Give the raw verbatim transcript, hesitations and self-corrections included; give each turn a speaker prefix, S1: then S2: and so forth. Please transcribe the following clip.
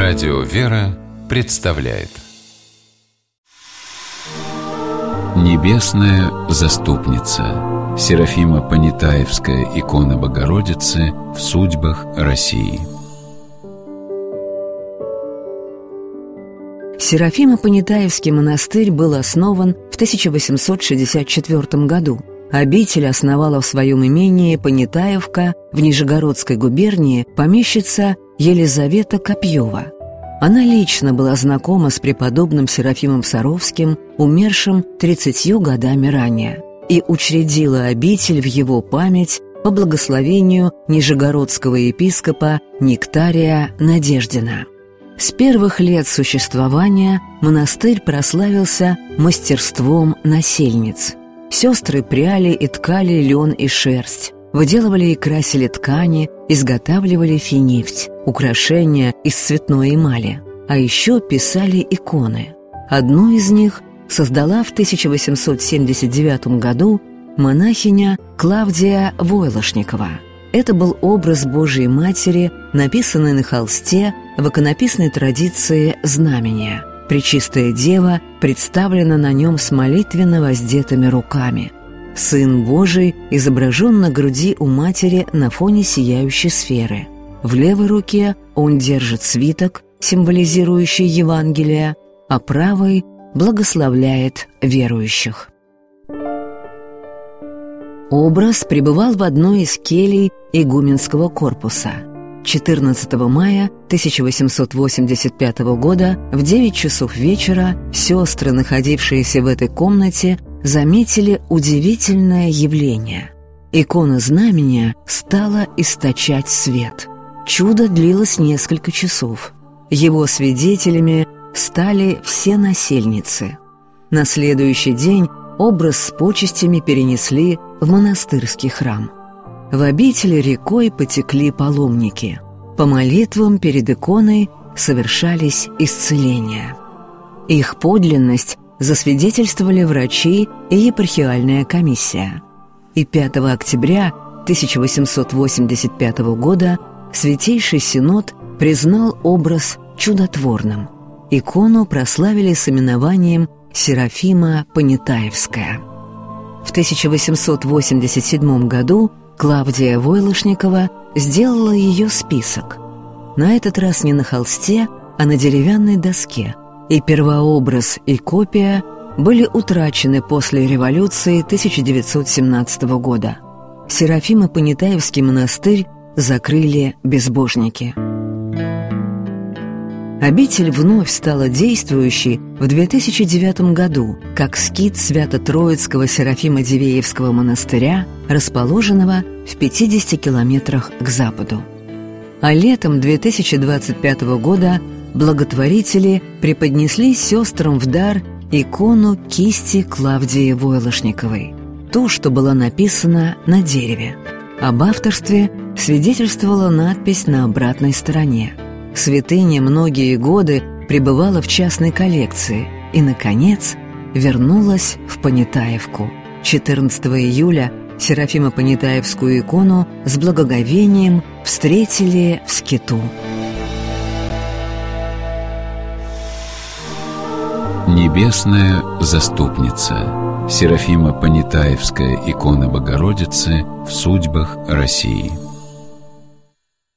S1: Радио «Вера» представляет
S2: Небесная заступница. Серафима Понятаевская икона Богородицы в судьбах России.
S3: Серафимо-Понятаевский монастырь был основан в тысяча восемьсот шестьдесят четвёртом году. Обитель основала в своем имении Понятаевка в Нижегородской губернии помещица Елизавета Копьева. Она лично была знакома с преподобным Серафимом Саровским, умершим тридцатью годами ранее, и учредила обитель в его память по благословению нижегородского епископа Нектария Надеждина. С первых лет существования монастырь прославился мастерством насельниц. Сестры пряли и ткали лен и шерсть, выделывали и красили ткани, изготавливали финифть, украшения из цветной эмали, а еще писали иконы. Одну из них создала в тысяча восемьсот семьдесят девятом году монахиня Клавдия Войлошникова. Это был образ Божией Матери, написанный на холсте в иконописной традиции знамения. Пречистая Дева представлена на нем с молитвенно воздетыми руками. Сын Божий изображен на груди у матери на фоне сияющей сферы. В левой руке он держит свиток, символизирующий Евангелие, а правой благословляет верующих. Образ пребывал в одной из келий игуменского корпуса. четырнадцатого мая тысяча восемьсот восемьдесят пятого года в девять часов вечера сестры, находившиеся в этой комнате, заметили удивительное явление. Икона знамения стала источать свет. Чудо длилось несколько часов. Его свидетелями стали все насельницы. На следующий день образ с почестями перенесли в монастырский храм. В обители рекой потекли паломники. По молитвам перед иконой совершались исцеления. Их подлинность засвидетельствовали врачи и епархиальная комиссия. И пятого октября тысяча восемьсот восемьдесят пятого года Святейший Синод признал образ чудотворным. Икону прославили с именованием Серафима Понятаевская. В тысяча восемьсот восемьдесят седьмом году Клавдия Войлошникова сделала ее список. На этот раз не на холсте, а на деревянной доске, и первообраз и копия были утрачены после революции тысяча девятьсот семнадцатого года. Серафимо-Понятаевский монастырь закрыли безбожники. Обитель вновь стала действующей в две тысячи девятом году как скит Свято-Троицкого Серафимо-Дивеевского монастыря, расположенного в пятидесяти километрах к западу. А летом две тысячи двадцать пятого года благотворители преподнесли сестрам в дар икону кисти Клавдии Войлошниковой, ту, что была написана на дереве. Об авторстве свидетельствовала надпись на обратной стороне. Святыня многие годы пребывала в частной коллекции и, наконец, вернулась в Понятаевку. четырнадцатого июля Серафимо-Понятаевскую икону с благоговением встретили в скиту.
S2: Небесная заступница. Серафима Понятаевская икона Богородицы в судьбах России.